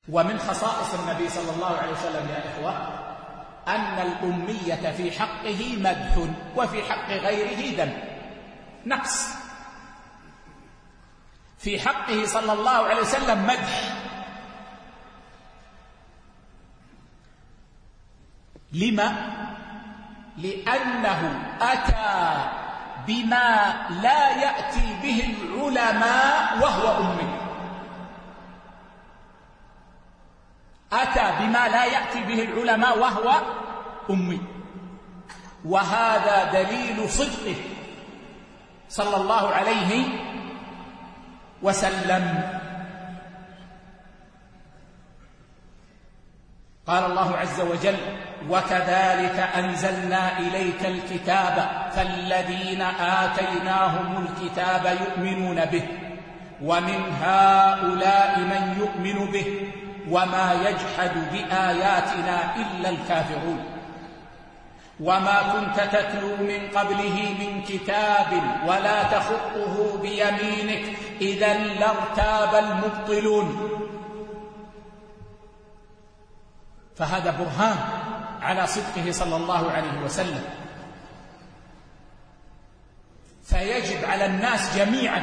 ومن خصائص النبي صلى الله عليه وسلم يا إخوة أن الأمية في حقه مدح وفي حق غيره ذم، نقص. في حقه صلى الله عليه وسلم مدح. لما؟ لأنه أتى بما لا يأتي به العلماء وهو أمي. أتى بما لا يأتي به العلماء وهو أمي، وهذا دليل صدقه صلى الله عليه وسلم. قال الله عز وجل: وكذلك أنزلنا إليك الكتاب فالذين آتيناهم الكتاب يؤمنون به ومن هؤلاء من يؤمن به وما يجحد بآياتنا إلا الكافرون وما كنت تتلو من قبله من كتاب ولا تخطه بيمينك إذا لارتاب المبطلون. فهذا برهان على صدقه صلى الله عليه وسلم. فيجب على الناس جميعا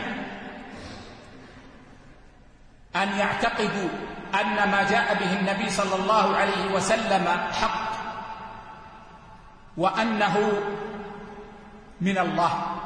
أن يعتقدوا أن ما جاء به النبي صلى الله عليه وسلم حق وأنه من الله.